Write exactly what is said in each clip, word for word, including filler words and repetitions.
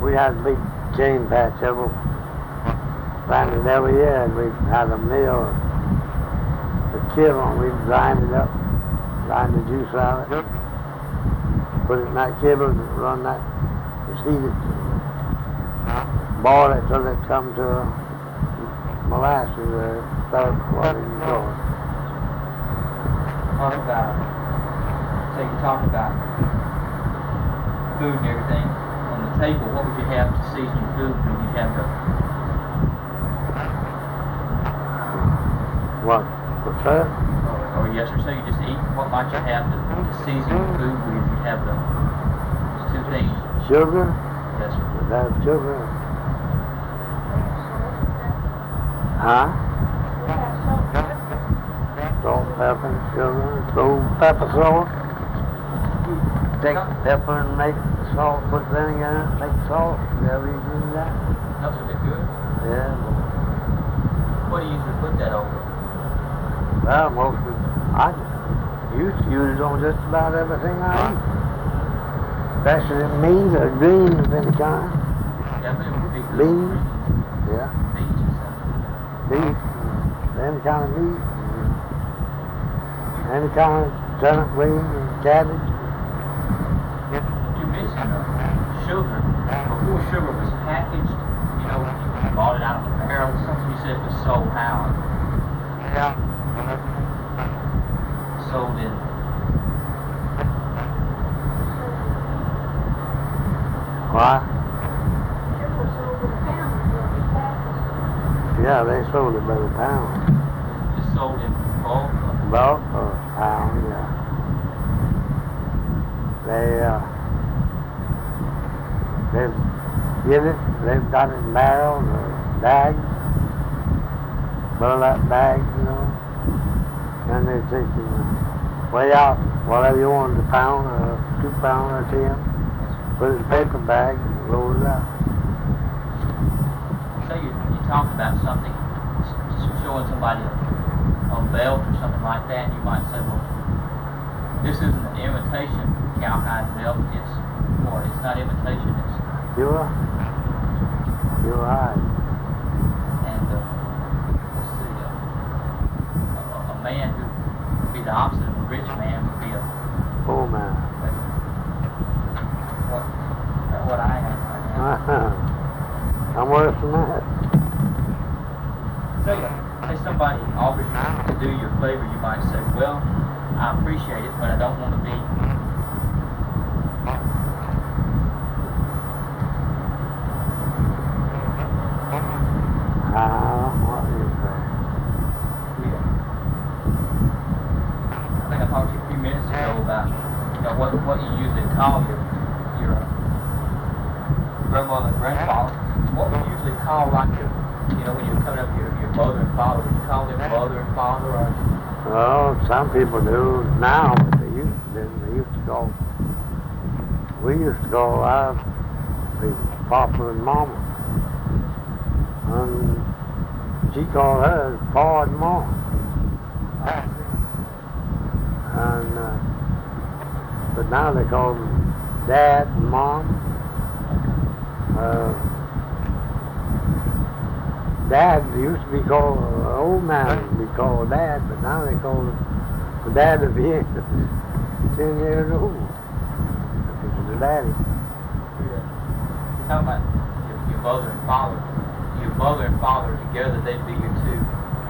we had a big cane patch every, planted every year, and we had a mill, a kiln, and we grind it up, grind the juice out of it, put it in that kibble and run that, just heat it, boil it till it come to molasses or start what you go. Talk about, so you talk about food and everything. On the table, what would you have to season your food when you have the... What? What's that? Or, or yes or so you just eat, what might you have to, to season your food with if you have the two things? Sugar? Yes, sir. Would that have sugar? Huh? Salt, pepper, sugar, throw pepper salt. Take pepper and make salt, put vinegar in it, make salt. Whatever you do that. That's what they're good. Yeah. What do you usually put that over? Well, most of I used to use it on just about everything I eat. Especially meat or greens of any kind. Yeah, but it would be good. Beans. Yeah. Beans or something. Beef. Any kind of meat. Any kind of turnip greens and cabbage. You mentioned uh, sugar. Before sugar was packaged, you know, you bought it out of a barrel or something, you said it was sold how? Yeah. Sold in. What? Yeah, they sold it by the pound. Just sold in bulk? Or? Bulk or pound, yeah. They, uh, they've get it, they've got it in barrels or bags, burlap bags, you know, and they take it way out, whatever you want, a pound or two pound or ten, put it in a paper bag and roll it out. So you, you talk about something, s- showing somebody a, a belt or something like that, and you might say, well, this isn't an imitation cowhide belt, it's, or it's not imitation, it's You're, you're right. and uh, let's see, uh, a, a man who would be the opposite of a rich man would be a Poor man. what what I am right now. I'm worse than that. Say, say somebody offers you to do your favor, you might say, well, I appreciate it, but I don't want to be Uh, what is that? Yeah. I think I talked to you a few minutes ago about, you know, what what you usually call your your uh, grandmother and grandfather. What would you usually call like your, you know, when you're coming up your your mother and father? Would you call them mother and father, or? Well, some people do now, but they used to. They used to go. We used to go out, with Papa and Mama, and she called hers Pa and Mom. And uh, but now they call them Dad and Mom. Uh, Dad used to be called, uh, old man used to be called Dad, but now they call him the dad of being ten years old. It's the daddy. You're talking about your, your mother and father. Your mother and father together, they'd be your two.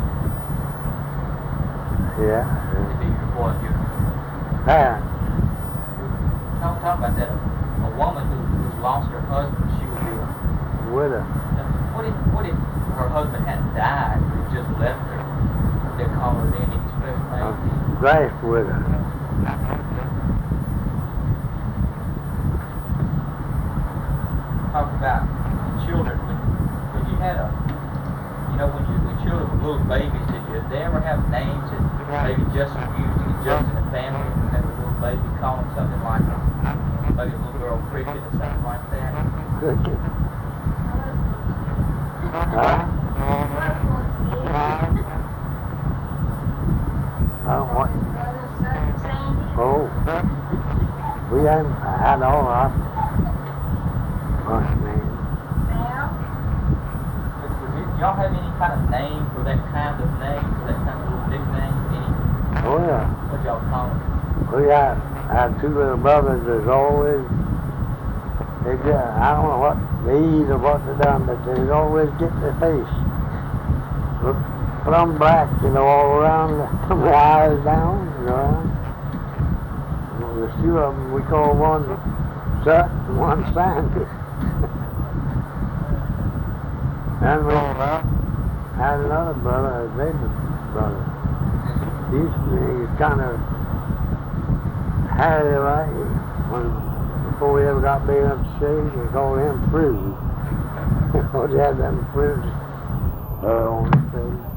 Yeah. They'd be your what? Your Parents. talk, talk about that. A, a woman who, who's lost her husband, she would be a. With her. What if what if her husband hadn't died, he just left her? Would they call her then any special name? Grace with her. Talk about children. When when you had a, you know, when you when children were little babies, did you they ever have names that maybe just used just in the family? When they were a little baby, call them something like maybe a little girl Cricket or something like that. Cricket. Huh? Oh, what? Oh, we haven't had all our Funny name. Was, was it, y'all have any kind of name for that kind of name, for that kind of little nickname? Any, Oh yeah. what y'all call it? We got, I had two little brothers that's always, they just, I don't know what they eat or what they done, but they'd always get their face. Look plumb black, you know, all around, from the eyes down, you know. Well, there's two of them, we call one Sut and one Sanders. And we had another brother, his neighbor's brother. He used to be kind of hairy like, when, before he ever got big enough to shave, they called him Frizzy. Because he had them frizz uh, on his face.